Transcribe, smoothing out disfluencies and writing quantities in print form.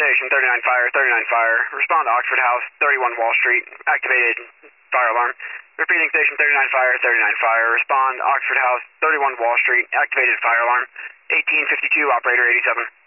station, 39 fire, 39 fire. Respond to Oxford House, 31 Wall Street, activated fire alarm. Repeating station, 39 fire, 39 fire. Respond Oxford House, 31 Wall Street, activated fire alarm. 1852, operator 87.